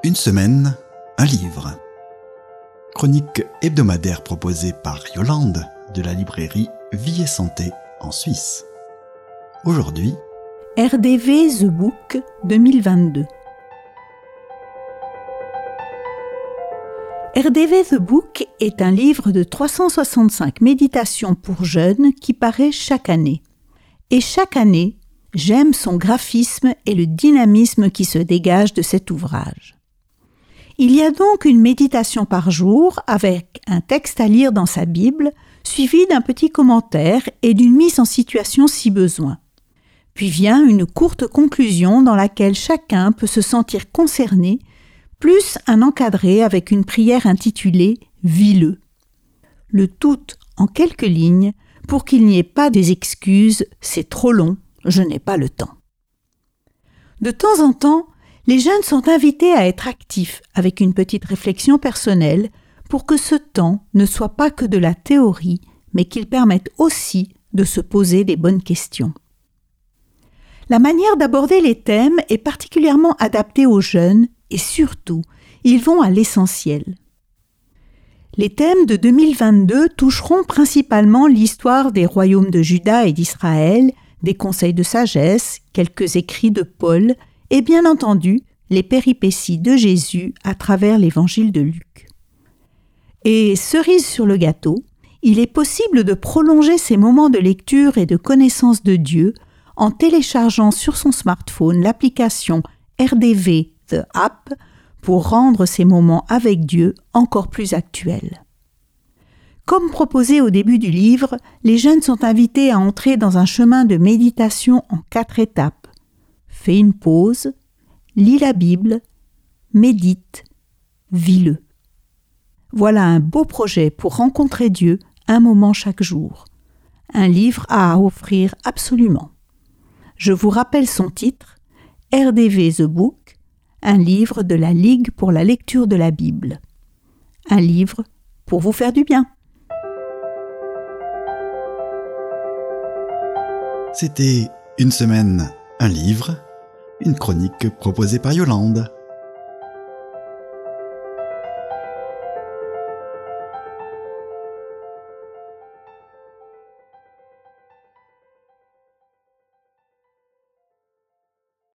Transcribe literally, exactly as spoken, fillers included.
Une semaine, un livre. Chronique hebdomadaire proposée par Yolande de la librairie Vie et Santé en Suisse. Aujourd'hui, R D V The Book deux mille vingt-deux. R D V The Book est un livre de trois cent soixante-cinq méditations pour jeunes qui paraît chaque année. Et chaque année, j'aime son graphisme et le dynamisme qui se dégage de cet ouvrage. Il y a donc une méditation par jour avec un texte à lire dans sa Bible, suivi d'un petit commentaire et d'une mise en situation si besoin. Puis vient une courte conclusion dans laquelle chacun peut se sentir concerné, plus un encadré avec une prière intitulée « Vis-le ». Le tout en quelques lignes pour qu'il n'y ait pas des excuses « c'est trop long, je n'ai pas le temps ». De temps en temps, les jeunes sont invités à être actifs avec une petite réflexion personnelle pour que ce temps ne soit pas que de la théorie, mais qu'il permette aussi de se poser les bonnes questions. La manière d'aborder les thèmes est particulièrement adaptée aux jeunes et surtout, ils vont à l'essentiel. Les thèmes de deux mille vingt-deux toucheront principalement l'histoire des royaumes de Juda et d'Israël, des conseils de sagesse, quelques écrits de Paul et bien entendu les péripéties de Jésus à travers l'évangile de Luc. Et cerise sur le gâteau, il est possible de prolonger ces moments de lecture et de connaissance de Dieu en téléchargeant sur son smartphone l'application R D V The App pour rendre ces moments avec Dieu encore plus actuels. Comme proposé au début du livre, les jeunes sont invités à entrer dans un chemin de méditation en quatre étapes. Fais une pause, lis la Bible, médite, vis-le. Voilà un beau projet pour rencontrer Dieu un moment chaque jour. Un livre à offrir absolument. Je vous rappelle son titre, R D V The Book, un livre de la Ligue pour la lecture de la Bible. Un livre pour vous faire du bien. c'était Une semaine, un livre, une chronique proposée par Yolande.